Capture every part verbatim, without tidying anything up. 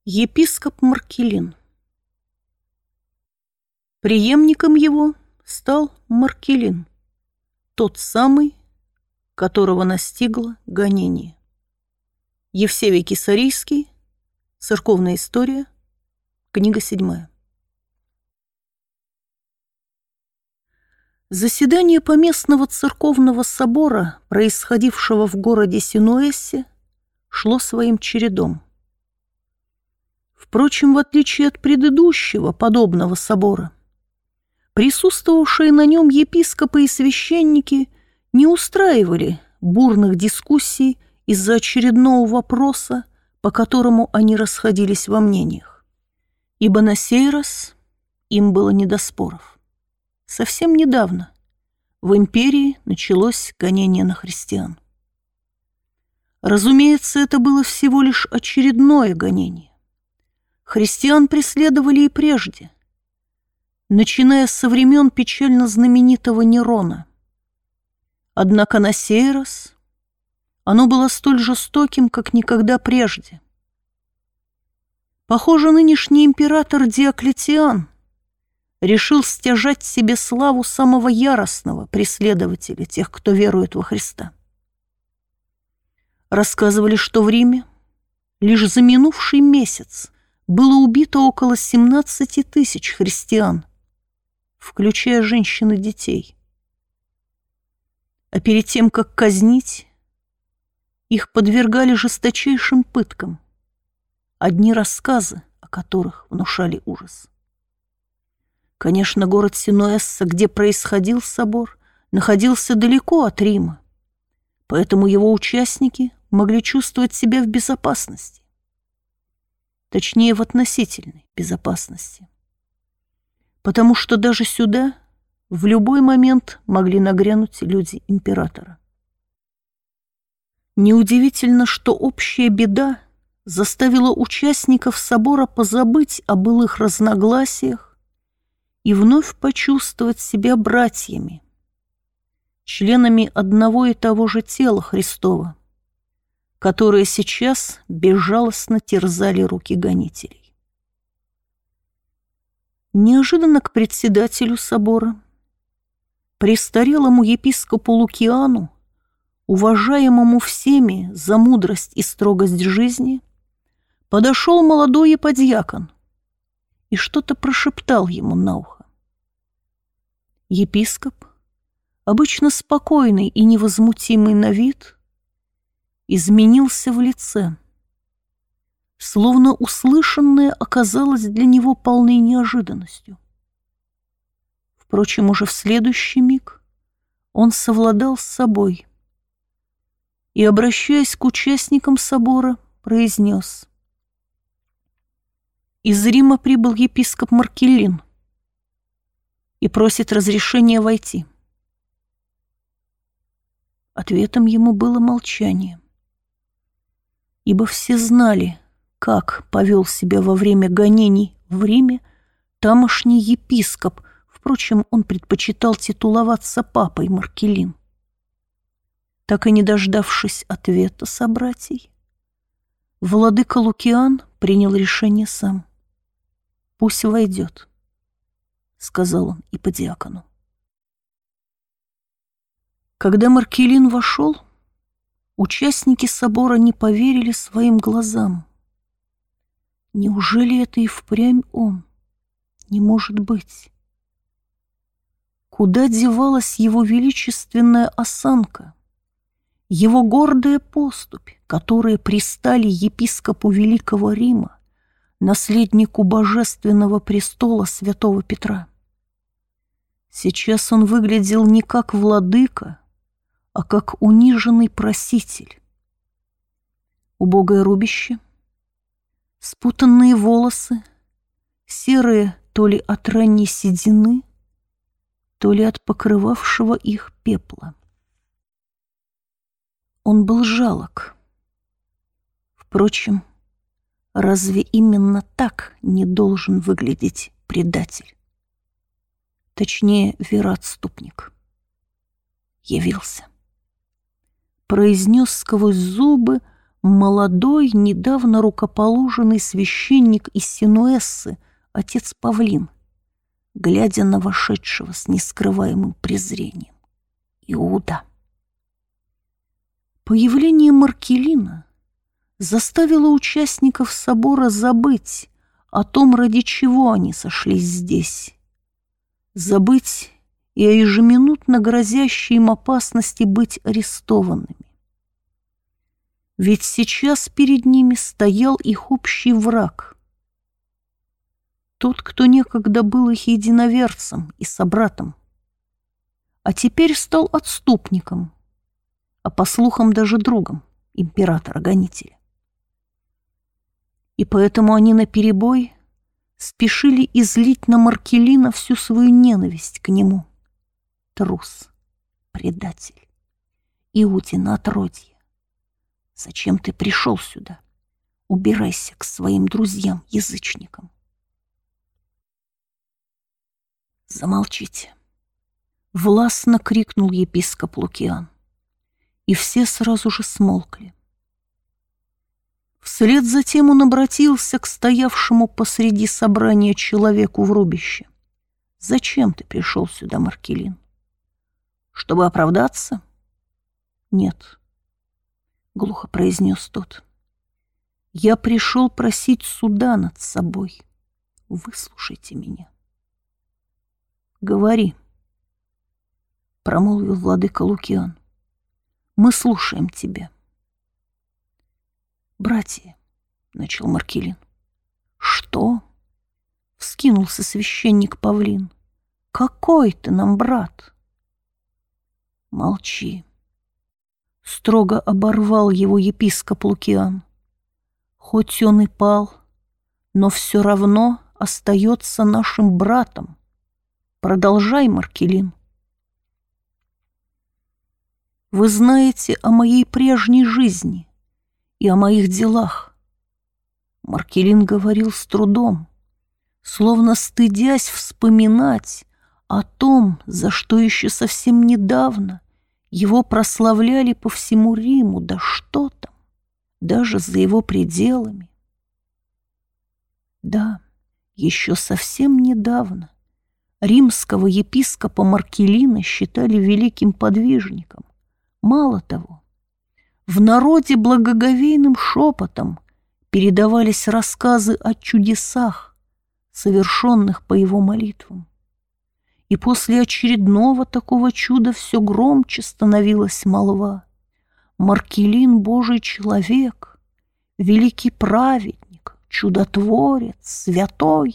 Епископ Маркелин. Преемником его стал Маркелин, тот самый, которого настигло гонение. Евсевий Кесарийский, Церковная история, книга седьмая. Заседание Поместного церковного собора, происходившего в городе Синуэссе, шло своим чередом. Впрочем, в отличие от предыдущего подобного собора, присутствовавшие на нем епископы и священники не устраивали бурных дискуссий из-за очередного вопроса, по которому они расходились во мнениях, ибо на сей раз им было не до споров. Совсем недавно в империи началось гонение на христиан. Разумеется, это было всего лишь очередное гонение. Христиан преследовали и прежде, начиная со времен печально знаменитого Нерона. Однако на сей раз оно было столь жестоким, как никогда прежде. Похоже, нынешний император Диоклетиан решил стяжать себе славу самого яростного преследователя тех, кто верует во Христа. Рассказывали, что в Риме лишь за минувший месяц было убито около семнадцати тысяч христиан, включая женщин и детей. А перед тем, как казнить, их подвергали жесточайшим пыткам, одни рассказы о которых внушали ужас. Конечно, город Синуэсса, где происходил собор, находился далеко от Рима, поэтому его участники могли чувствовать себя в безопасности. Точнее, в относительной безопасности. Потому что даже сюда в любой момент могли нагрянуть люди императора. Неудивительно, что общая беда заставила участников собора позабыть о былых разногласиях и вновь почувствовать себя братьями, членами одного и того же тела Христова, которые сейчас безжалостно терзали руки гонителей. Неожиданно к председателю собора, престарелому епископу Лукиану, уважаемому всеми за мудрость и строгость жизни, подошел молодой еподьякон и что-то прошептал ему на ухо. Епископ, обычно спокойный и невозмутимый на вид, изменился в лице, словно услышанное оказалось для него полной неожиданностью. Впрочем, уже в следующий миг он совладал с собой и, обращаясь к участникам собора, произнес: «Из Рима прибыл епископ Маркелин и просит разрешения войти». Ответом ему было молчание, ибо все знали, как повел себя во время гонений в Риме тамошний епископ. Впрочем, он предпочитал титуловаться папой Маркелин. Так и не дождавшись ответа собратьей, владыка Лукиан принял решение сам. «Пусть войдет», — сказал он еподиакону. Когда Маркелин вошел, участники собора не поверили своим глазам. Неужели это и впрямь он? Не может быть. Куда девалась его величественная осанка, его гордая поступь, которые пристали епископу Великого Рима, наследнику божественного престола святого Петра? Сейчас он выглядел не как владыка, а как униженный проситель. Убогое рубище, спутанные волосы, серые то ли от ранней седины, то ли от покрывавшего их пепла. Он был жалок. Впрочем, разве именно так не должен выглядеть предатель? Точнее, вероотступник. Явился. Произнес сквозь зубы молодой, недавно рукоположенный священник из Синуэссы, отец Павлин, глядя на вошедшего с нескрываемым презрением. Иуда. Появление Маркелина заставило участников собора забыть о том, ради чего они сошлись здесь, забыть и о ежеминутно грозящей им опасности быть арестованными. Ведь сейчас перед ними стоял их общий враг, тот, кто некогда был их единоверцем и собратом, а теперь стал отступником, а по слухам даже другом императора-гонителя. И поэтому они наперебой спешили излить на Маркелина всю свою ненависть к нему. Трус, предатель, Иудин отродье. Зачем ты пришел сюда? Убирайся к своим друзьям-язычникам. Замолчите. Властно крикнул епископ Лукиан. И все сразу же смолкли. Вслед за тем он обратился к стоявшему посреди собрания человеку в рубище. «Зачем ты пришел сюда, Маркелин? Чтобы оправдаться?» «Нет», — глухо произнес тот. «Я пришел просить суда над собой. Выслушайте меня». «Говори», — промолвил владыка Лукиан. «Мы слушаем тебя». «Братья», — начал Маркелин. «Что?» — вскинулся священник Павлин. «Какой ты нам брат?» «Молчи», — строго оборвал его епископ Лукиан. «Хоть он и пал, но все равно остается нашим братом. Продолжай, Маркелин». «Вы знаете о моей прежней жизни и о моих делах». Маркелин говорил с трудом, словно стыдясь вспоминать о том, за что еще совсем недавно его прославляли по всему Риму, да что там, даже за его пределами. Да, еще совсем недавно римского епископа Маркелина считали великим подвижником. Мало того, в народе благоговейным шепотом передавались рассказы о чудесах, совершенных по его молитвам. И после очередного такого чуда все громче становилась молва. Маркелин — Божий человек, великий праведник, чудотворец, святой.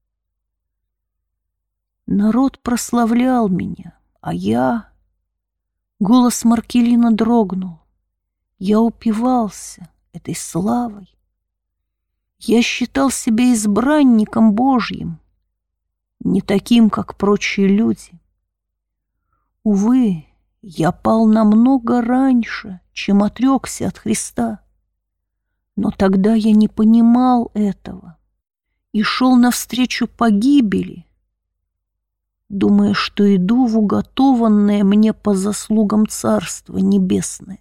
Народ прославлял меня, а я... Голос Маркелина дрогнул. Я упивался этой славой. Я считал себя избранником Божьим, не таким, как прочие люди. Увы, я пал намного раньше, чем отрекся от Христа. Но тогда я не понимал этого и шел навстречу погибели, думая, что иду в уготованное мне по заслугам Царство Небесное.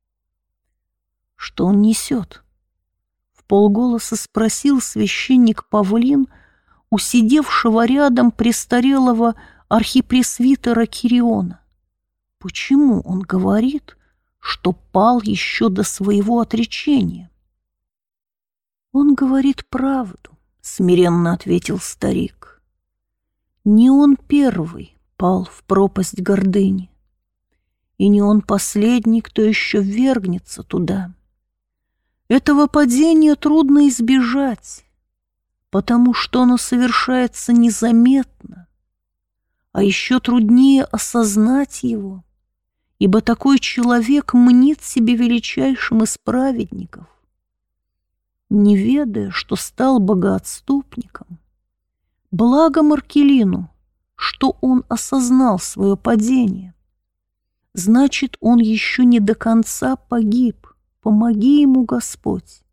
Что он несет? В полголоса спросил священник Павлин у сидевшего рядом престарелого архипресвитера Кириона. Почему он говорит, что пал еще до своего отречения? Он говорит правду, смиренно ответил старик. Не он первый пал в пропасть гордыни, и не он последний, кто еще ввергнется туда. Этого падения трудно избежать, потому что оно совершается незаметно, а еще труднее осознать его, ибо такой человек мнит себя величайшим из праведников, не ведая, что стал богоотступником. Благо Маркелину, что он осознал свое падение. Значит, он еще не до конца погиб. Помоги ему, Господь.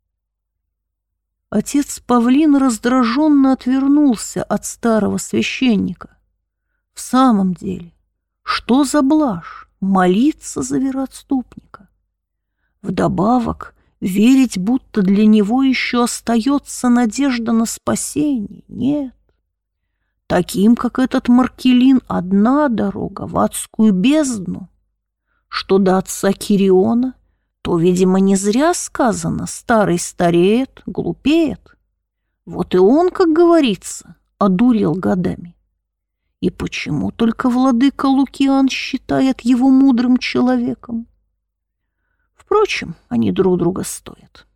Отец Павлин раздраженно отвернулся от старого священника. В самом деле, что за блажь молиться за вероотступника? Вдобавок, верить, будто для него еще остается надежда на спасение. Нет. Таким, как этот Маркелин, одна дорога в адскую бездну. Что до отца Кириона, то, видимо, не зря сказано: старый стареет, глупеет. Вот и он, как говорится, одурел годами. И почему только владыка Лукиан считает его мудрым человеком? Впрочем, они друг друга стоят.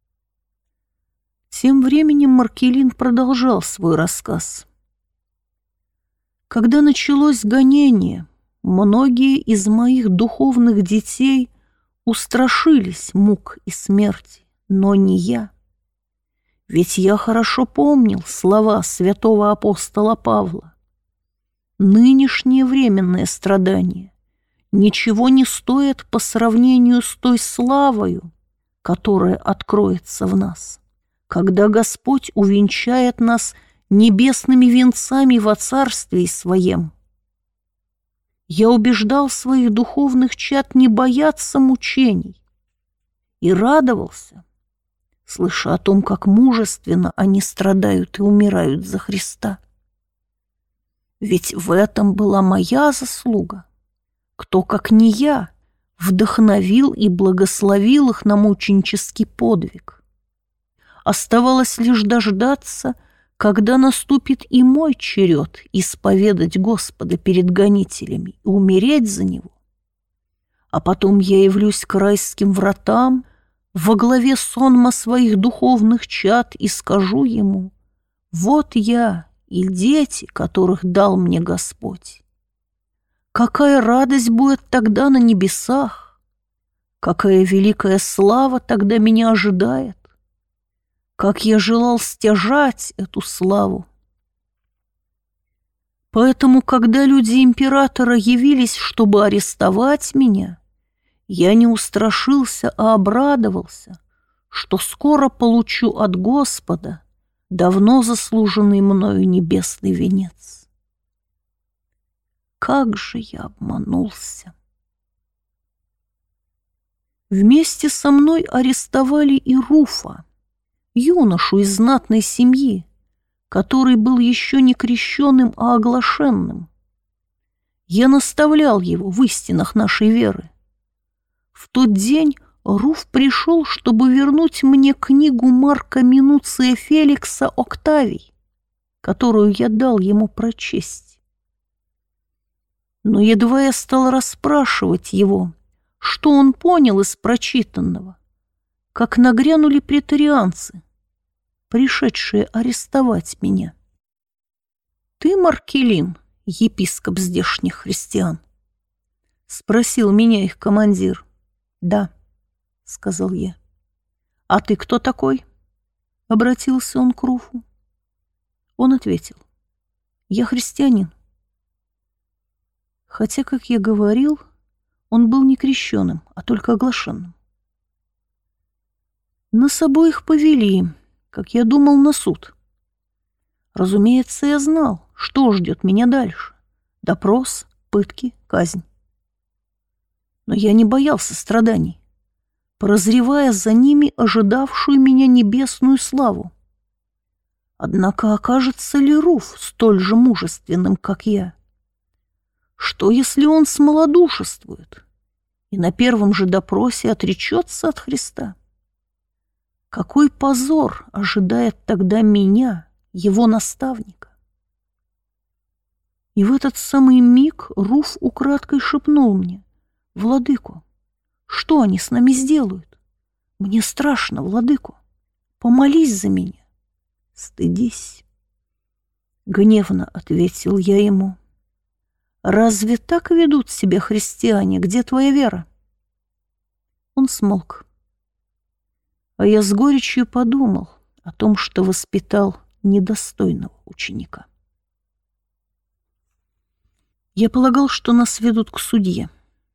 Тем временем Маркелин продолжал свой рассказ. Когда началось гонение, многие из моих духовных детей устрашились мук и смерти, но не я. Ведь я хорошо помнил слова святого апостола Павла. Нынешнее временное страдание ничего не стоит по сравнению с той славою, которая откроется в нас, когда Господь увенчает нас небесными венцами во царстве своем. Я убеждал своих духовных чад не бояться мучений и радовался, слыша о том, как мужественно они страдают и умирают за Христа. Ведь в этом была моя заслуга. Кто, как не я, вдохновил и благословил их на мученический подвиг. Оставалось лишь дождаться, когда наступит и мой черед исповедать Господа перед гонителями и умереть за Него. А потом я явлюсь к райским вратам во главе сонма своих духовных чад и скажу Ему: вот я и дети, которых дал мне Господь. Какая радость будет тогда на небесах! Какая великая слава тогда меня ожидает! Как я желал стяжать эту славу! Поэтому, когда люди императора явились, чтобы арестовать меня, я не устрашился, а обрадовался, что скоро получу от Господа давно заслуженный мною небесный венец. Как же я обманулся! Вместе со мной арестовали и Руфа, юношу из знатной семьи, который был еще не крещенным, а оглашенным. Я наставлял его в истинах нашей веры. В тот день Руф пришел, чтобы вернуть мне книгу Марка Минуция Феликса «Октавий», которую я дал ему прочесть. Но едва я стал расспрашивать его, что он понял из прочитанного, как нагрянули претарианцы, пришедшие арестовать меня. «Ты, Маркелин, епископ здешних христиан?» — спросил меня их командир. «Да», — сказал я. «А ты кто такой?» — обратился он к Руфу. Он ответил: «Я христианин». Хотя, как я говорил, он был не крещеным, а только оглашенным. Нас обоих повели, как я думал, на суд. Разумеется, я знал, что ждет меня дальше: допрос, пытки, казнь. Но я не боялся страданий, прозревая за ними ожидавшую меня небесную славу. Однако окажется ли Руф столь же мужественным, как я? Что, если он смолодушествует и на первом же допросе отречется от Христа? Какой позор ожидает тогда меня, его наставника? И в этот самый миг Руф украдкой шепнул мне: «Владыко, что они с нами сделают? Мне страшно, владыко, помолись за меня». «Стыдись», — гневно ответил я ему. «Разве так ведут себя христиане? Где твоя вера?» Он смолк. А я с горечью подумал о том, что воспитал недостойного ученика. Я полагал, что нас ведут к судье.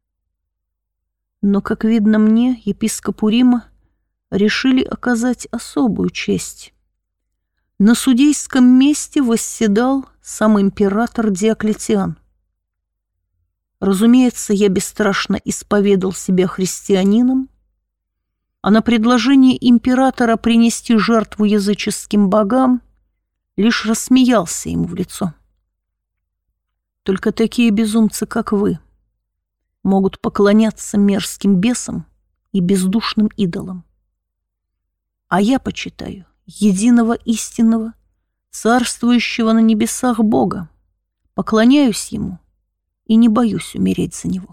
Но, как видно мне, епископу Рима решили оказать особую честь. На судейском месте восседал сам император Диоклетиан. Разумеется, я бесстрашно исповедал себя христианином, а на предложение императора принести жертву языческим богам лишь рассмеялся ему в лицо. Только такие безумцы, как вы, могут поклоняться мерзким бесам и бездушным идолам. А я почитаю единого истинного, царствующего на небесах Бога, поклоняюсь Ему и не боюсь умереть за Него.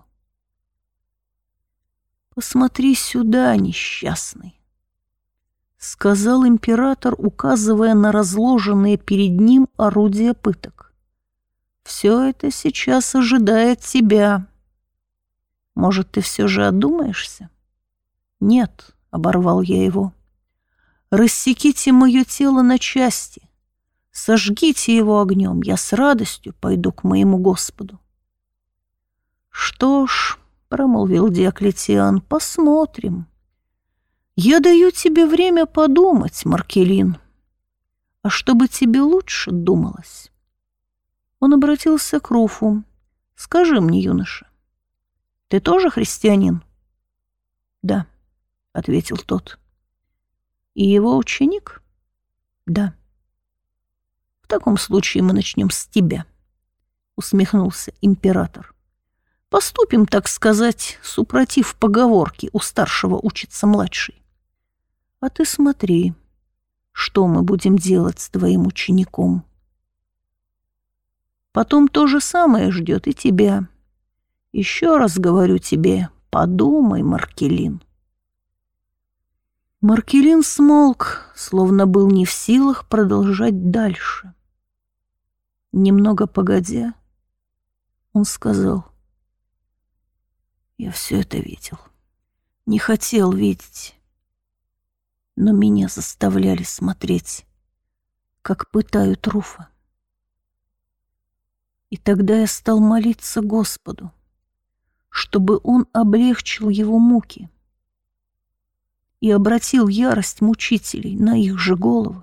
«Посмотри сюда, несчастный», — сказал император, указывая на разложенные перед ним орудия пыток. «Все это сейчас ожидает тебя. Может, ты все же одумаешься?» «Нет», — оборвал я его, — «рассеките мое тело на части, сожгите его огнем, я с радостью пойду к моему Господу». «Что ж», — промолвил Диоклетиан, — «посмотрим. Я даю тебе время подумать, Маркелин. А чтобы тебе лучше думалось». Он обратился к Руфу. «Скажи мне, юноша, ты тоже христианин?» «Да», — ответил тот. «И его ученик?» «Да». «В таком случае мы начнем с тебя», — усмехнулся император. «Поступим, так сказать, супротив поговорки «у старшего учится младший». А ты смотри, что мы будем делать с твоим учеником. Потом то же самое ждет и тебя. Еще раз говорю тебе, подумай, Маркелин». Маркелин смолк, словно был не в силах продолжать дальше. Немного погодя, он сказал: «Я все это видел, не хотел видеть, но меня заставляли смотреть, как пытают Руфа. И тогда я стал молиться Господу, чтобы Он облегчил его муки и обратил ярость мучителей на их же головы.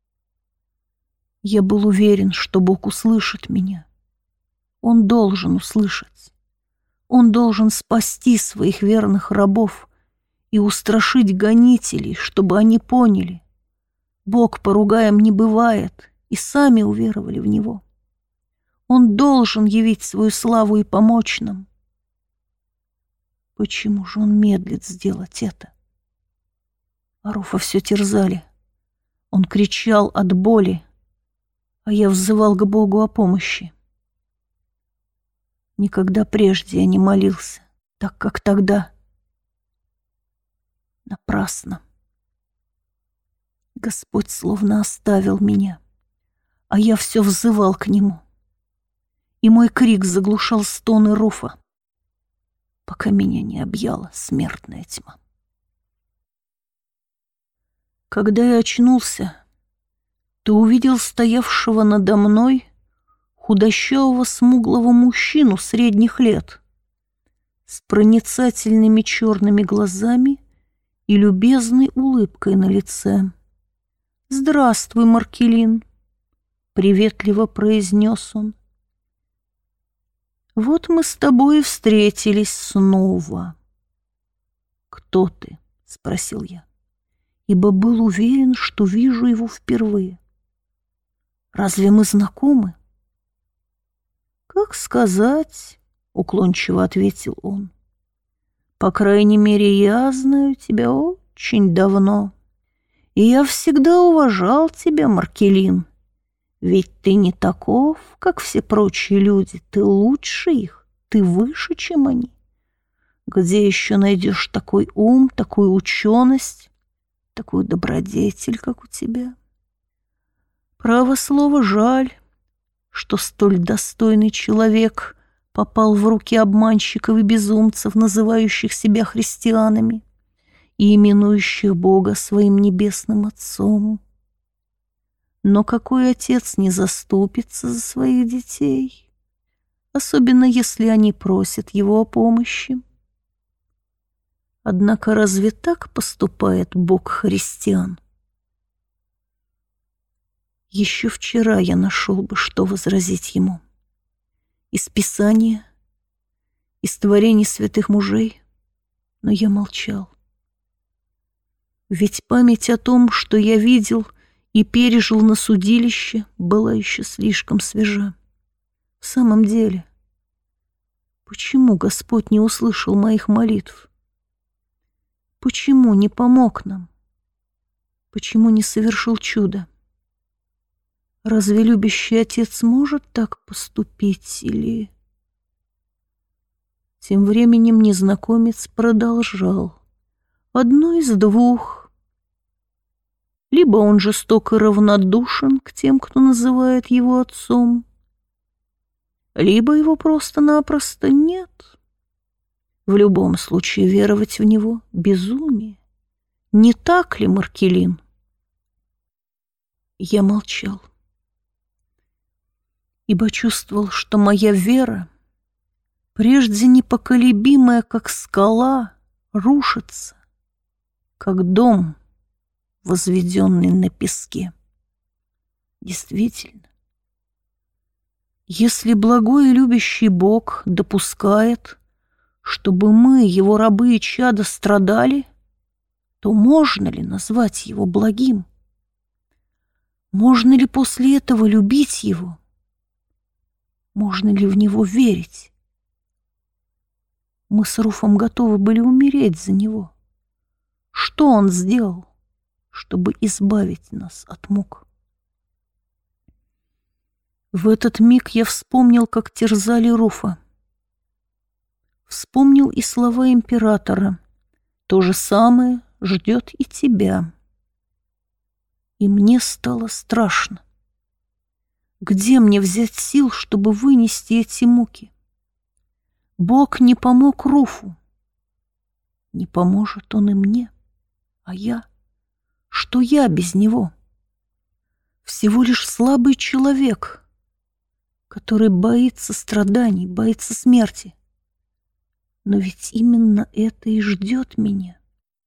Я был уверен, что Бог услышит меня. Он должен услышать. Он должен спасти своих верных рабов и устрашить гонителей, чтобы они поняли: Бог поругаем не бывает, и сами уверовали в Него. Он должен явить свою славу и помочь нам. Почему же он медлит сделать это?» А Руфа все терзали. Он кричал от боли, а я взывал к Богу о помощи. Никогда прежде я не молился так, как тогда. Напрасно. Господь словно оставил меня, а я все взывал к Нему. И мой крик заглушал стоны Руфа, пока меня не объяла смертная тьма. Когда я очнулся, то увидел стоявшего надо мной худощавого смуглого мужчину средних лет с проницательными черными глазами и любезной улыбкой на лице. «Здравствуй, Маркелин», — приветливо произнес он. «Вот мы с тобой и встретились снова». «Кто ты?» — спросил я, ибо был уверен, что вижу его впервые. «Разве мы знакомы?» «Как сказать?» — уклончиво ответил он. «По крайней мере, я знаю тебя очень давно, и я всегда уважал тебя, Маркелин. Ведь ты не таков, как все прочие люди, ты лучше их, ты выше, чем они. Где еще найдешь такой ум, такую ученость, такую добродетель, как у тебя? Право слово, жаль, что столь достойный человек попал в руки обманщиков и безумцев, называющих себя христианами и именующих Бога своим небесным Отцом. Но какой отец не заступится за своих детей, особенно если они просят его о помощи? Однако разве так поступает Бог христиан? Еще вчера я нашел бы, что возразить ему. Из Писания, из творений святых мужей, но я молчал. Ведь память о том, что я видел и пережил на судилище, была еще слишком свежа. В самом деле, почему Господь не услышал моих молитв? Почему не помог нам? Почему не совершил чудо? Разве любящий отец может так поступить или... Тем временем незнакомец продолжал. Одно из двух. Либо он жестоко равнодушен к тем, кто называет его отцом, либо его просто-напросто нет. В любом случае веровать в него — безумие. Не так ли, Маркелин? Я молчал, ибо чувствовал, что моя вера, прежде непоколебимая, как скала, рушится, как дом, возведенный на песке. Действительно, если благой и любящий Бог допускает, чтобы мы, его рабы и чада, страдали, то можно ли назвать его благим? Можно ли после этого любить его? Можно ли в него верить? Мы с Руфом готовы были умереть за него. Что он сделал, чтобы избавить нас от мук? В этот миг я вспомнил, как терзали Руфа. Вспомнил и слова императора. То же самое ждет и тебя. И мне стало страшно. Где мне взять сил, чтобы вынести эти муки? Бог не помог Руфу. Не поможет он и мне. А я? Что я без него? Всего лишь слабый человек, который боится страданий, боится смерти. Но ведь именно это и ждет меня.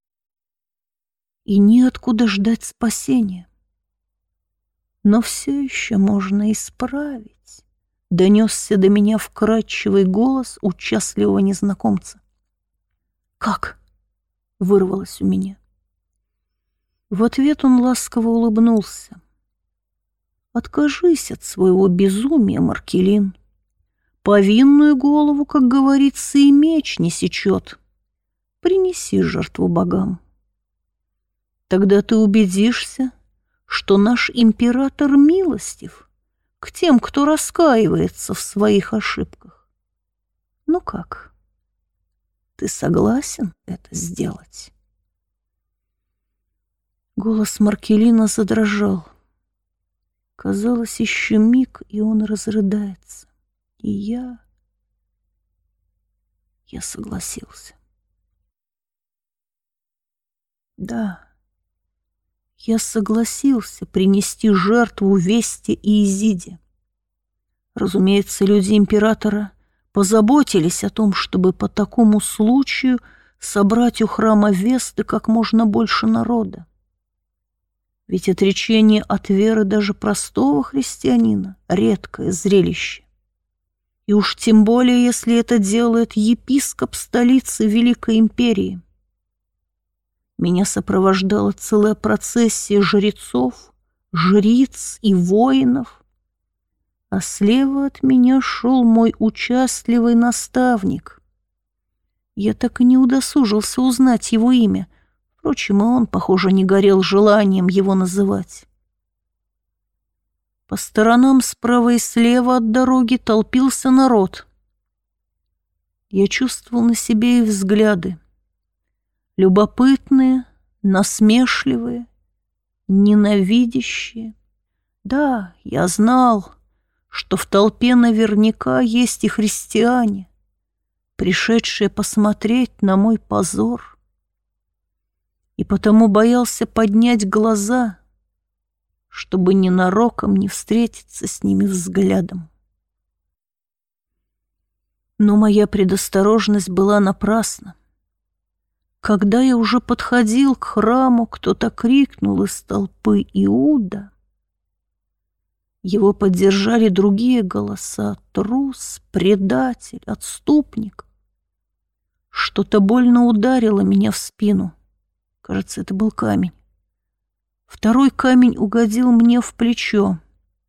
И неоткуда ждать спасения. Но все еще можно исправить. Донесся до меня вкрадчивый голос участливого незнакомца. «Как?» — вырвалось у меня. В ответ он ласково улыбнулся. «Откажись от своего безумия, Маркелин. Повинную голову, как говорится, и меч не сечет. Принеси жертву богам. Тогда ты убедишься, что наш император милостив к тем, кто раскаивается в своих ошибках. Ну как, ты согласен это сделать?» Голос Маркелина задрожал. Казалось, еще миг, и он разрыдается. И я... Я согласился. Да, я согласился принести жертву Весте и Изиде. Разумеется, люди императора позаботились о том, чтобы по такому случаю собрать у храма Весты как можно больше народа. Ведь отречение от веры даже простого христианина — редкое зрелище. И уж тем более, если это делает епископ столицы Великой Империи. Меня сопровождала целая процессия жрецов, жриц и воинов, а слева от меня шел мой участливый наставник. Я так и не удосужился узнать его имя. Впрочем, и он, похоже, не горел желанием его называть. По сторонам справа и слева от дороги толпился народ. Я чувствовал на себе их взгляды. Любопытные, насмешливые, ненавидящие. Да, я знал, что в толпе наверняка есть и христиане, пришедшие посмотреть на мой позор. И потому боялся поднять глаза, чтобы ненароком не встретиться с ними взглядом. Но моя предосторожность была напрасна. Когда я уже подходил к храму, кто-то крикнул из толпы: «Иуда!». Его поддержали другие голоса: «Трус, предатель, отступник». Что-то больно ударило меня в спину. Кажется, это был камень. Второй камень угодил мне в плечо.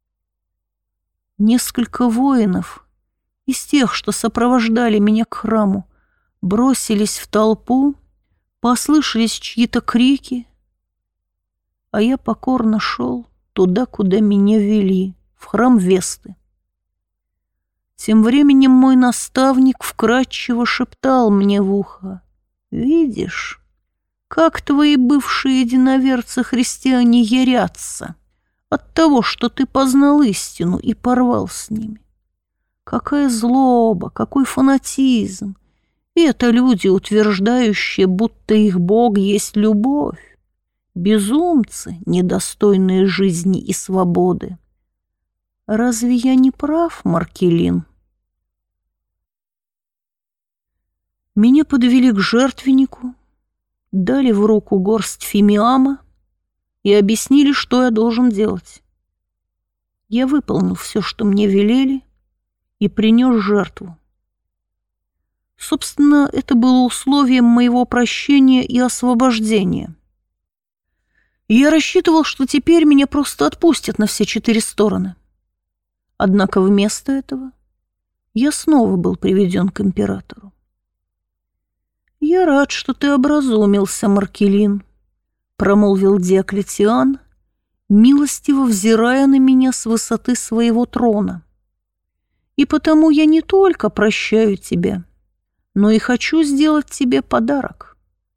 Несколько воинов из тех, что сопровождали меня к храму, бросились в толпу, послышались чьи-то крики, а я покорно шел туда, куда меня вели, в храм Весты. Тем временем мой наставник вкратчиво шептал мне в ухо: «Видишь, как твои бывшие единоверцы-христиане ярятся от того, что ты познал истину и порвал с ними. Какая злоба, какой фанатизм! И это люди, утверждающие, будто их Бог есть любовь. Безумцы, недостойные жизни и свободы. Разве я не прав, Маркелин?» Меня подвели к жертвеннику, дали в руку горсть фимиама и объяснили, что я должен делать. Я выполнил все, что мне велели, и принес жертву. Собственно, это было условием моего прощения и освобождения. Я рассчитывал, что теперь меня просто отпустят на все четыре стороны. Однако вместо этого я снова был приведен к императору. «Я рад, что ты образумился, Маркелин», — промолвил Диоклетиан, милостиво взирая на меня с высоты своего трона. «И потому я не только прощаю тебя, но и хочу сделать тебе подарок».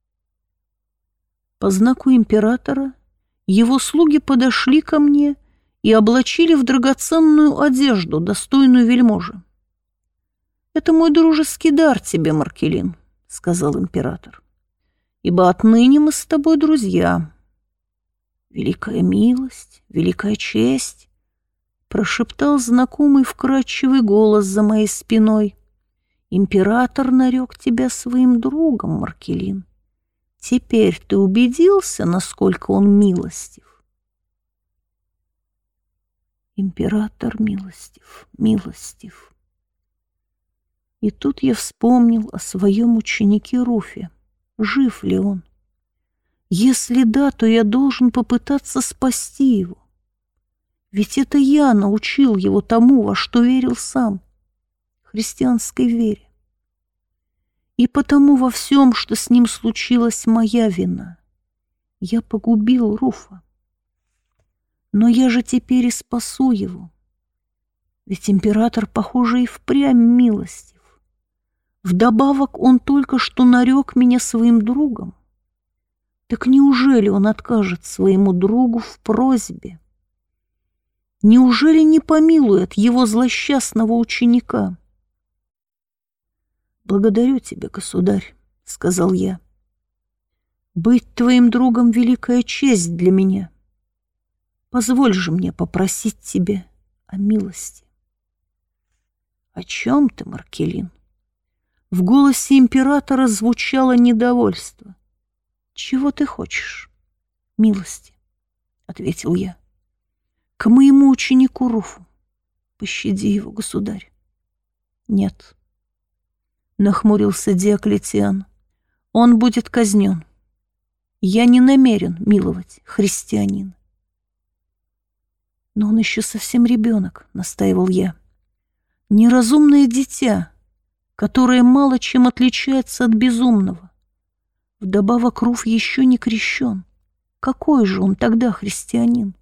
По знаку императора его слуги подошли ко мне и облачили в драгоценную одежду, достойную вельможи. «Это мой дружеский дар тебе, Маркелин», — сказал император, «ибо отныне мы с тобой друзья». «Великая милость, великая честь», — прошептал знакомый вкрадчивый голос за моей спиной. «Император нарек тебя своим другом, Маркелин. Теперь ты убедился, насколько он милостив?» Император милостив, милостив. И тут я вспомнил о своем ученике Руфе. Жив ли он? Если да, то я должен попытаться спасти его. Ведь это я научил его тому, во что верил сам, христианской вере. И потому во всем, что с ним случилось, моя вина. Я погубил Руфа. Но я же теперь и спасу его. Ведь император, похоже, и впрямь милостив. Вдобавок он только что нарек меня своим другом. Так неужели он откажет своему другу в просьбе? Неужели не помилует его злосчастного ученика? «Благодарю тебя, государь», — сказал я. «Быть твоим другом — великая честь для меня. Позволь же мне попросить тебя о милости». «О чем ты, Маркелин?» В голосе императора звучало недовольство. «Чего ты хочешь?» «Милости», — ответил я. «К моему ученику Руфу. Пощади его, государь». «Нет», — нахмурился Диоклетиан. «Он будет казнен. Я не намерен миловать христианина». «Но он еще совсем ребенок», — настаивал я. «Неразумное дитя, которое мало чем отличается от безумного. Вдобавок Руф еще не крещен. Какой же он тогда христианин?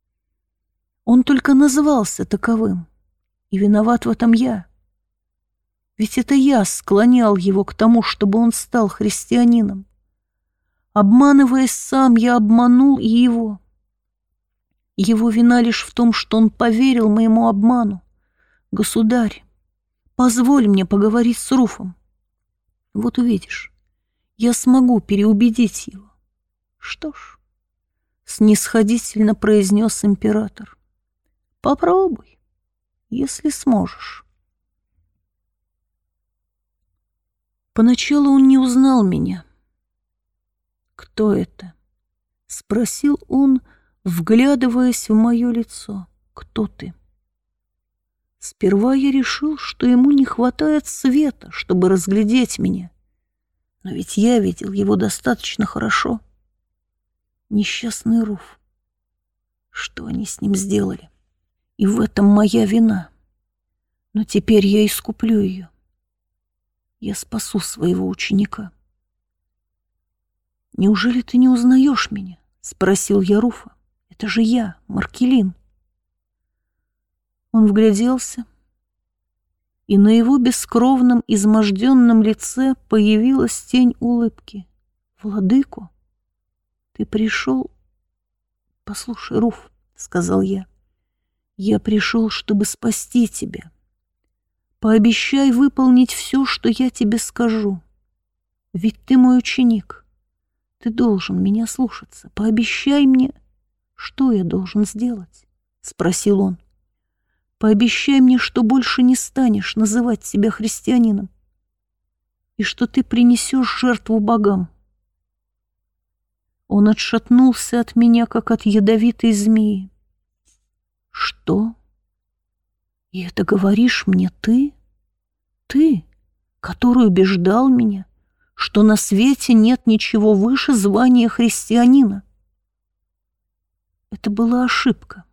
Он только назывался таковым, и виноват в этом я. Ведь это я склонял его к тому, чтобы он стал христианином. Обманываясь сам, я обманул и его. Его вина лишь в том, что он поверил моему обману. Государь, позволь мне поговорить с Руфом. Вот увидишь, я смогу переубедить его». «Что ж», — снисходительно произнес император, — «попробуй, если сможешь». Поначалу он не узнал меня. «Кто это?» — спросил он, вглядываясь в мое лицо. «Кто ты?» Сперва я решил, что ему не хватает света, чтобы разглядеть меня. Но ведь я видел его достаточно хорошо. Несчастный Руф. Что они с ним сделали? И в этом моя вина. Но теперь я искуплю ее. Я спасу своего ученика. «Неужели ты не узнаешь меня?» — спросил я Руфа. «Это же я, Маркелин». Он вгляделся, и на его бескровном, изможденном лице появилась тень улыбки. «Владыко, ты пришел...» «Послушай, Руф», — сказал я, — «я пришел, чтобы спасти тебя. Пообещай выполнить все, что я тебе скажу. Ведь ты мой ученик. Ты должен меня слушаться. Пообещай мне...» «Что я должен сделать?» — спросил он. «Пообещай мне, что больше не станешь называть себя христианином и что ты принесешь жертву богам». Он отшатнулся от меня, как от ядовитой змеи. «Что? И это говоришь мне ты? Ты, который убеждал меня, что на свете нет ничего выше звания христианина?» Это была ошибка.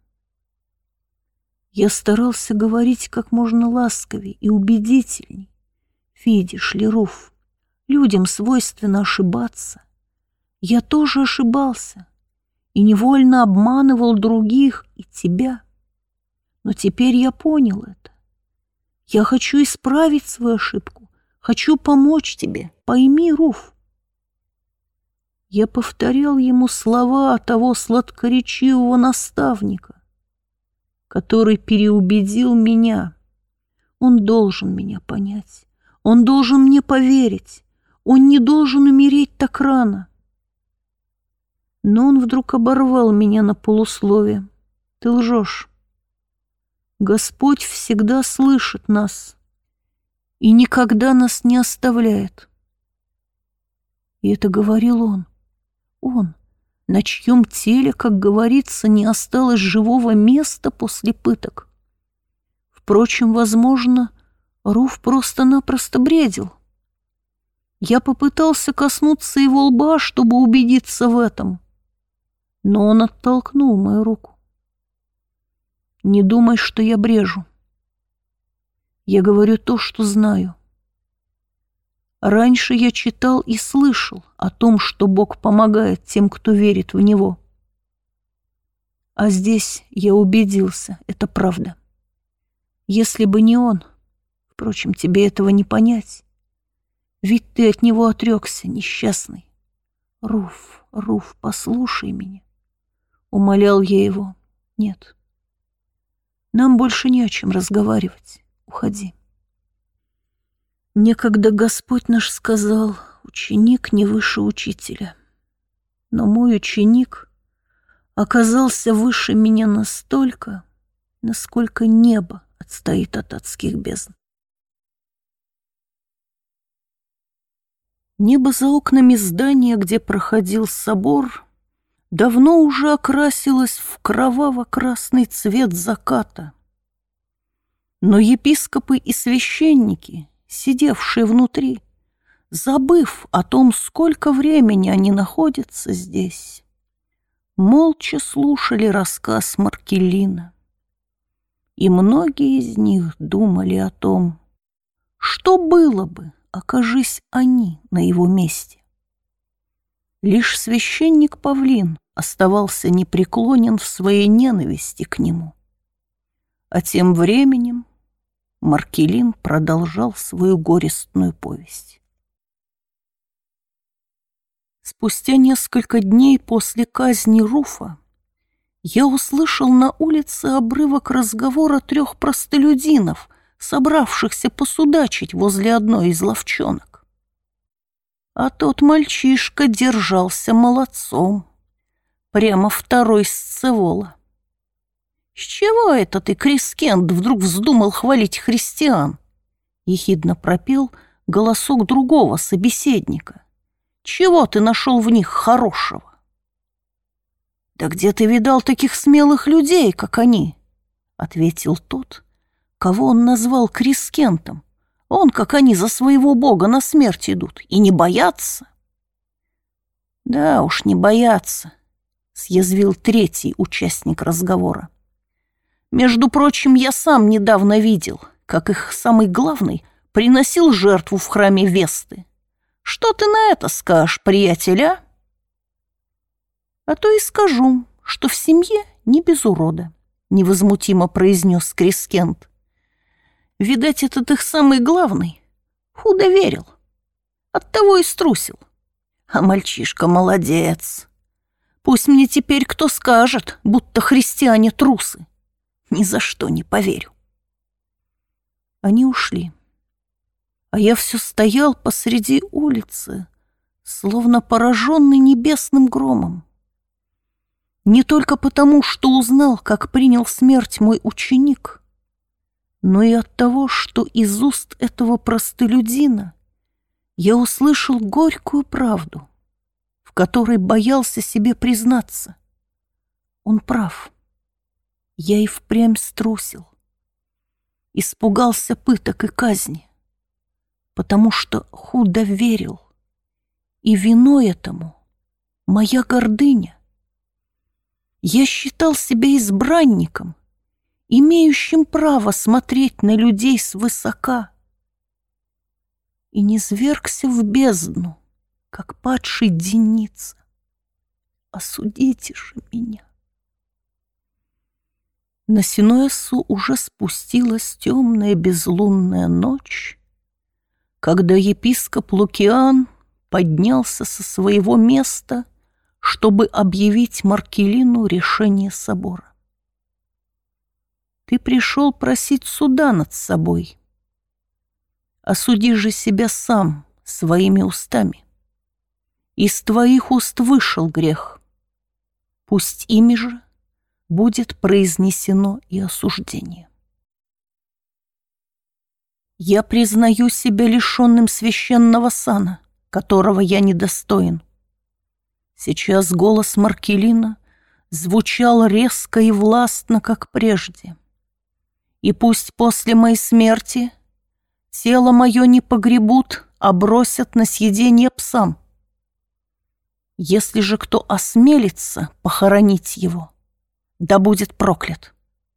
Я старался говорить как можно ласковее и убедительней. Видишь ли, Руф, людям свойственно ошибаться. Я тоже ошибался и невольно обманывал других и тебя. Но теперь я понял это. Я хочу исправить свою ошибку, хочу помочь тебе. Пойми, Руф. Я повторял ему слова того сладкоречивого наставника, который переубедил меня. Он должен меня понять, он должен мне поверить, он не должен умереть так рано. Но он вдруг оборвал меня на полуслове. «Ты лжешь. Господь всегда слышит нас и никогда нас не оставляет». И это говорил он. Он, на чьем теле, как говорится, не осталось живого места после пыток. Впрочем, возможно, Руф просто-напросто бредил. Я попытался коснуться его лба, чтобы убедиться в этом, но он оттолкнул мою руку. «Не думай, что я брежу. Я говорю то, что знаю. Раньше я читал и слышал о том, что Бог помогает тем, кто верит в Него. А здесь я убедился, это правда. Если бы не Он, впрочем, тебе этого не понять, ведь ты от Него отрекся, несчастный. Руф, Руф, послушай меня». Умолял я его. «Нет, нам больше не о чем разговаривать. Уходи». Некогда Господь наш сказал: ученик не выше учителя. Но мой ученик оказался выше меня настолько, насколько небо отстоит от адских бездн. Небо за окнами здания, где проходил собор, давно уже окрасилось в кроваво-красный цвет заката. Но епископы и священники, сидевшие внутри, забыв о том, сколько времени они находятся здесь, молча слушали рассказ Маркелина. И многие из них думали о том, что было бы, окажись они на его месте. Лишь священник Павлин оставался непреклонен в своей ненависти к нему. А тем временем Маркелин продолжал свою горестную повесть. Спустя несколько дней после казни Руфа я услышал на улице обрывок разговора трех простолюдинов, собравшихся посудачить возле одной из лавчонок. А тот мальчишка держался молодцом, прямо второй сцевола. «С чего это ты, Крискент, вдруг вздумал хвалить христиан?» — ехидно пропел голосок другого собеседника. «Чего ты нашел в них хорошего?» «Да где ты видал таких смелых людей, как они?» — ответил тот, кого он назвал Крискентом. «Он, как они, за своего бога на смерть идут и не боятся». «Да уж, не боятся. съязвил третий участник разговора. «Между прочим, я сам недавно видел, как их самый главный приносил жертву в храме Весты. Что ты на это скажешь, приятель, а?» «А то и скажу, что в семье не без урода», — невозмутимо произнес Крискент. «Видать, этот их самый главный худо верил, оттого и струсил. А мальчишка молодец. Пусть мне теперь кто скажет, будто христиане трусы. Ни за что не поверю». Они ушли, а я все стоял посреди улицы, словно пораженный небесным громом. Не только потому, что узнал, как принял смерть мой ученик, но и от того, что из уст этого простолюдина я услышал горькую правду, в которой боялся себе признаться. Он прав. Я и впрямь струсил. Испугался пыток и казни, потому что худо верил. И виной этому моя гордыня. Я считал себя избранником, имеющим право смотреть на людей свысока, и низвергся в бездну, как падший Деница. Осудите же меня. На Синуэссу уже спустилась темная безлунная ночь, когда епископ Лукиан поднялся со своего места, чтобы объявить Маркелину решение собора. «Ты пришел просить суда над собой. Осуди же себя сам своими устами. Из твоих уст вышел грех. Пусть ими же будет произнесено и осуждение. Я признаю себя лишенным священного сана, которого я недостоин». Сейчас голос Маркелина звучал резко и властно, как прежде. «И пусть после моей смерти тело мое не погребут, а бросят на съедение псам. Если же кто осмелится похоронить его, да будет проклят».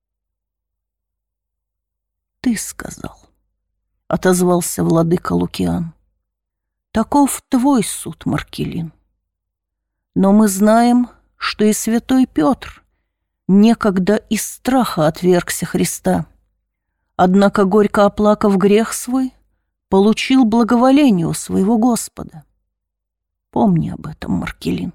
«Ты сказал», — отозвался владыка Лукиан. «Таков твой суд, Маркелин. Но мы знаем, что и святой Петр некогда из страха отвергся Христа, однако, горько оплакав грех свой, получил благоволение у своего Господа. Помни об этом, Маркелин».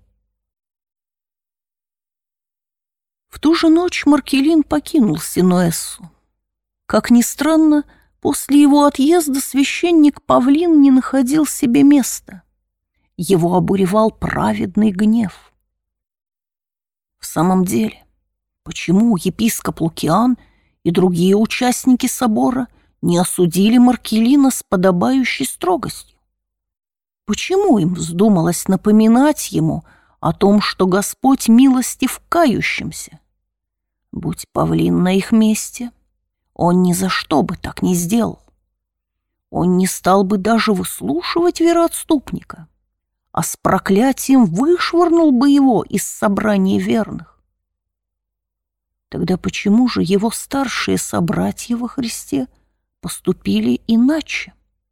В ту же ночь Маркелин покинул Синуэссу. Как ни странно, после его отъезда священник Павлин не находил себе места. Его обуревал праведный гнев. В самом деле, почему епископ Лукиан и другие участники собора не осудили Маркелина с подобающей строгостью? Почему им вздумалось напоминать ему о том, что Господь милостив к кающимся? Будь Павлин на их месте, он ни за что бы так не сделал. Он не стал бы даже выслушивать вероотступника, а с проклятием вышвырнул бы его из собрания верных. Тогда почему же его старшие собратья во Христе поступили иначе?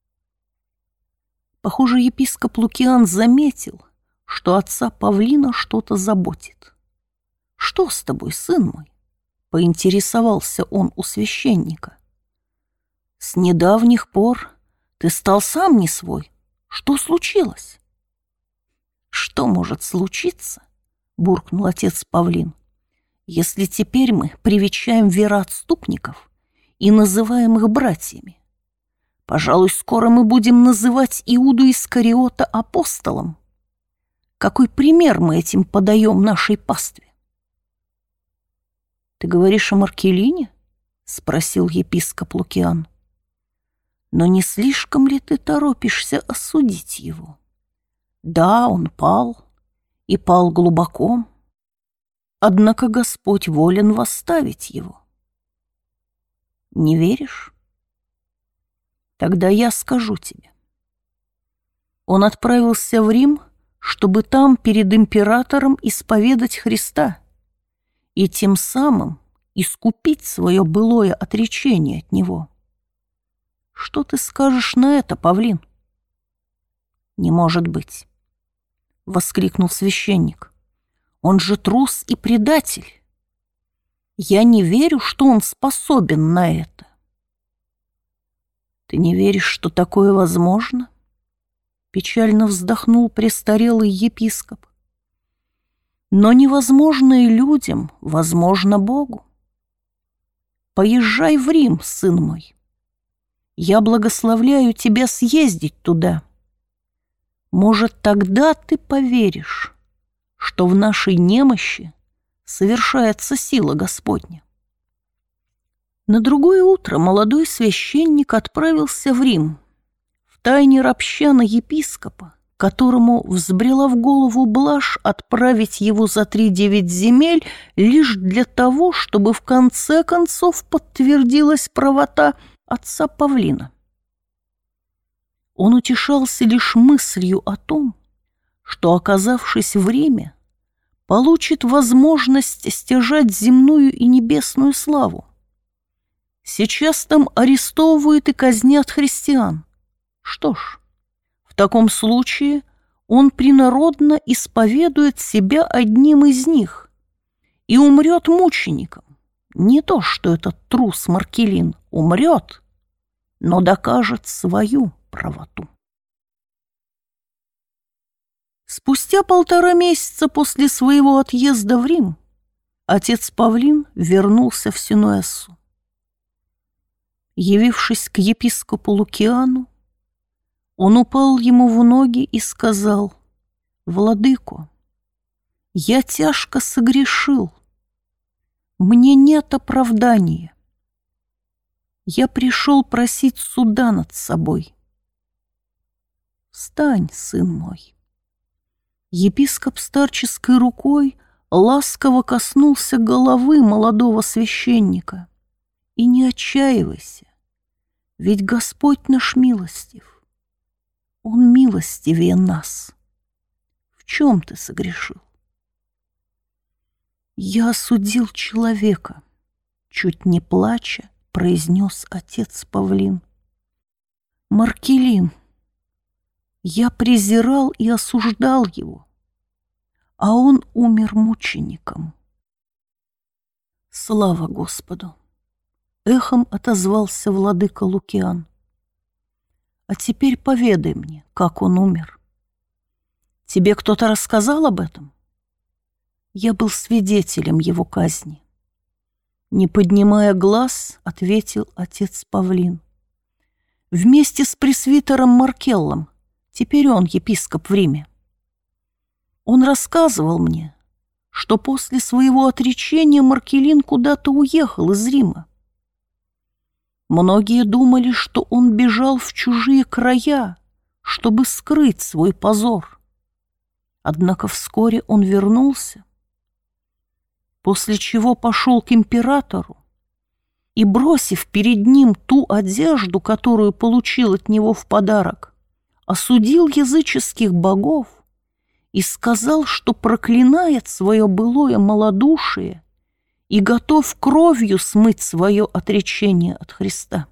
Похоже, епископ Лукиан заметил, что отца Павлина что-то заботит. «Что с тобой, сын мой?» — поинтересовался он у священника. «С недавних пор ты стал сам не свой. Что случилось?» «Что может случиться?» — буркнул отец Павлин. «Если теперь мы привечаем вероотступников и называем их братьями? Пожалуй, скоро мы будем называть Иуду Искариота апостолом. Какой пример мы этим подаем нашей пастве?» «Ты говоришь о Маркелине?» — спросил епископ Лукиан. «Но не слишком ли ты торопишься осудить его? Да, он пал, и пал глубоко, однако Господь волен восставить его. Не веришь? Тогда я скажу тебе. Он отправился в Рим, чтобы там перед императором исповедать Христа и тем самым искупить свое былое отречение от него. Что ты скажешь на это, павлин? Не может быть, — воскликнул священник. Он же трус и предатель. Я не верю, что он способен на это. Ты не веришь, что такое возможно? Печально вздохнул престарелый епископ. Но невозможное людям возможно Богу. Поезжай в Рим, сын мой. Я благословляю тебя съездить туда. Может, тогда ты поверишь, что в нашей немощи совершается сила Господня. На другое утро молодой священник отправился в Рим, втайне ропща на епископа, которому взбрела в голову блажь отправить его за три девять земель лишь для того, чтобы в конце концов подтвердилась правота отца Павлина. Он утешался лишь мыслью о том, что, оказавшись в Риме, получит возможность стяжать земную и небесную славу. Сейчас там арестовывают и казнят христиан. Что ж, в таком случае он принародно исповедует себя одним из них и умрет мучеником. Не то, что этот трус Маркелин умрет, но докажет свою правоту. Спустя полтора месяца после своего отъезда в Рим отец Павлин вернулся в Синуэссу. Явившись к епископу Лукиану, он упал ему в ноги и сказал: «Владыко, я тяжко согрешил, мне нет оправдания. Я пришел просить суда над собой. Встань, сын мой». Епископ старческой рукой ласково коснулся головы молодого священника. «И не отчаивайся, ведь Господь наш милостив. Он милостивее нас. В чем ты согрешил?» «Я осудил человека», — чуть не плача произнес отец Павлин. «Маркелин, я презирал и осуждал его, а он умер мучеником». «Слава Господу!» — эхом отозвался владыка Лукиан. «А теперь поведай мне, как он умер. Тебе кто-то рассказал об этом?» «Я был свидетелем его казни». Не поднимая глаз, ответил отец Павлин. «Вместе с пресвитером Маркеллом, теперь он епископ в Риме. Он рассказывал мне, что после своего отречения Маркелин куда-то уехал из Рима. Многие думали, что он бежал в чужие края, чтобы скрыть свой позор. Однако вскоре он вернулся, после чего пошел к императору и, бросив перед ним ту одежду, которую получил от него в подарок, осудил языческих богов и сказал, что проклинает свое былое малодушие и готов кровью смыть свое отречение от Христа.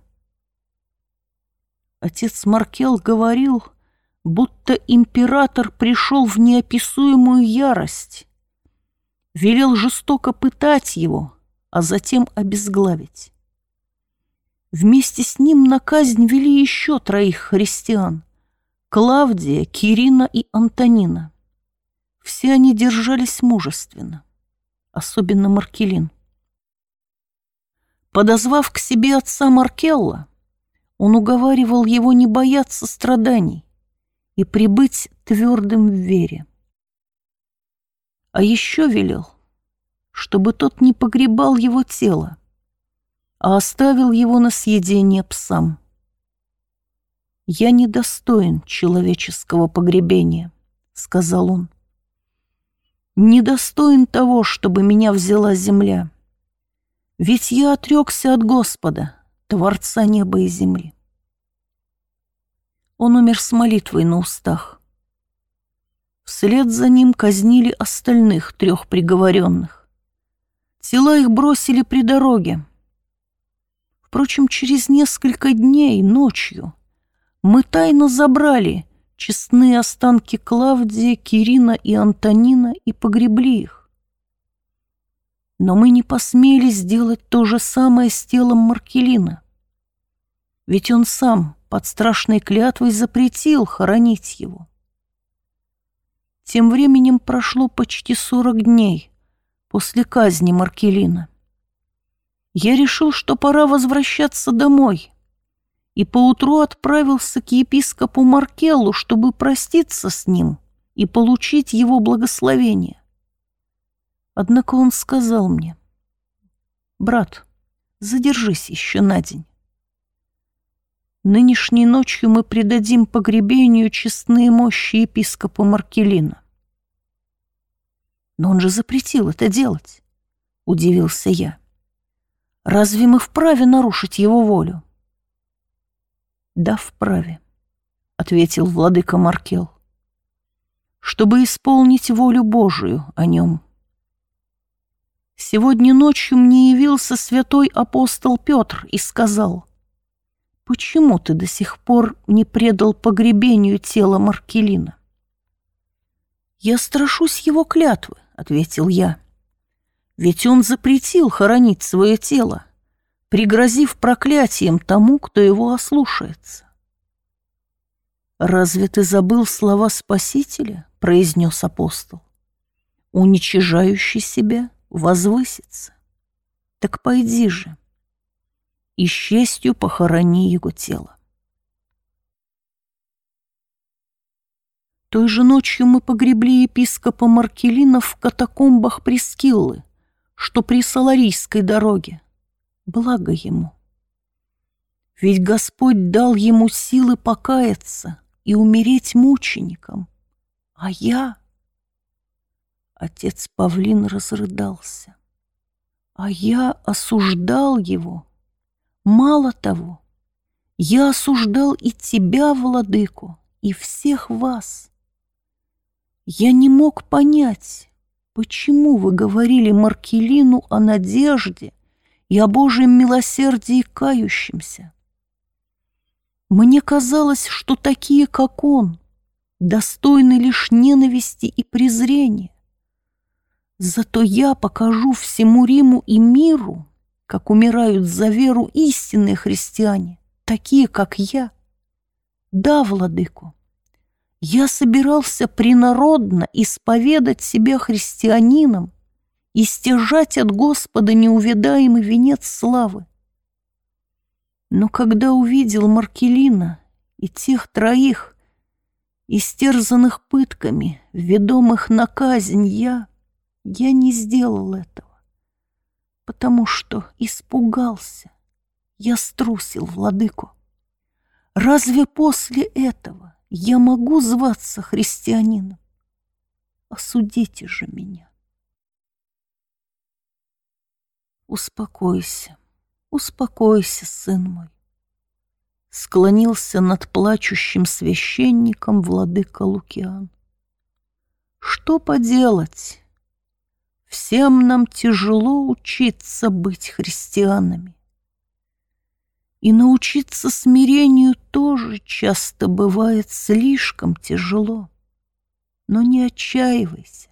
Отец Маркел говорил, будто император пришел в неописуемую ярость, велел жестоко пытать его, а затем обезглавить. Вместе с ним на казнь вели еще троих христиан — Клавдия, Кирина и Антонина. Все они держались мужественно, особенно Маркелин. Подозвав к себе отца Маркелла, он уговаривал его не бояться страданий и пребыть твердым в вере. А еще велел, чтобы тот не погребал его тело, а оставил его на съедение псам. «Я недостоин человеческого погребения», — сказал он. «Недостоин того, чтобы меня взяла земля. Ведь я отрекся от Господа, Творца неба и земли». Он умер с молитвой на устах. Вслед за ним казнили остальных трех приговоренных. Тела их бросили при дороге. Впрочем, через несколько дней ночью мы тайно забрали честные останки Клавдия, Кирина и Антонина и погребли их. Но мы не посмели сделать то же самое с телом Маркелина. Ведь он сам под страшной клятвой запретил хоронить его. Тем временем прошло почти сорок дней после казни Маркелина. Я решил, что пора возвращаться домой, и поутру отправился к епископу Маркеллу, чтобы проститься с ним и получить его благословение. Однако он сказал мне: «Брат, задержись еще на день. Нынешней ночью мы предадим погребению честные мощи епископа Маркелина». «Но он же запретил это делать», — удивился я. «Разве мы вправе нарушить его волю?» «Да, вправе», — ответил владыка Маркелл, «чтобы исполнить волю Божию о нем. Сегодня ночью мне явился святой апостол Петр и сказал: почему ты до сих пор не предал погребению тела Маркелина?» «Я страшусь его клятвы», — ответил я, «ведь он запретил хоронить свое тело, пригрозив проклятием тому, кто его ослушается». «Разве ты забыл слова Спасителя?» — произнес апостол. «Уничижающий себя возвысится. Так пойди же и с честью похорони его тело». Той же ночью мы погребли епископа Маркелина в катакомбах Прескиллы, что при Саларийской дороге. Благо ему. Ведь Господь дал ему силы покаяться и умереть мучеником. А я... Отец Павлин разрыдался. А я осуждал его. Мало того, я осуждал и тебя, владыку, и всех вас. Я не мог понять, почему вы говорили Маркелину о надежде и о Божьем милосердии кающимся. Мне казалось, что такие, как он, достойны лишь ненависти и презрения. Зато я покажу всему Риму и миру, как умирают за веру истинные христиане, такие, как я. Да, владыку, я собирался принародно исповедать себя христианином и стяжать от Господа неувядаемый венец славы. Но когда увидел Маркелина и тех троих, истерзанных пытками, ведомых на казнь, я, я не сделал этого, потому что испугался. Я струсил, владыку. Разве после этого я могу зваться христианином? Осудите же меня. Успокойся, успокойся, сын мой. Склонился над плачущим священником владыка Лукиан. Что поделать? Всем нам тяжело учиться быть христианами. И научиться смирению тоже часто бывает слишком тяжело. Но не отчаивайся.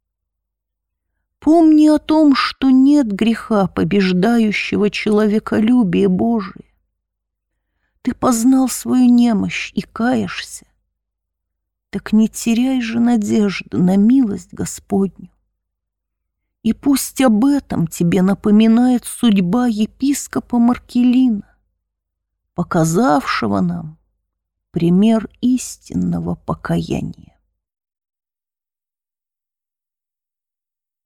Помни о том, что нет греха, побеждающего человеколюбие Божие. Ты познал свою немощь и каешься. Так не теряй же надежды на милость Господню. И пусть об этом тебе напоминает судьба епископа Маркелина, показавшего нам пример истинного покаяния.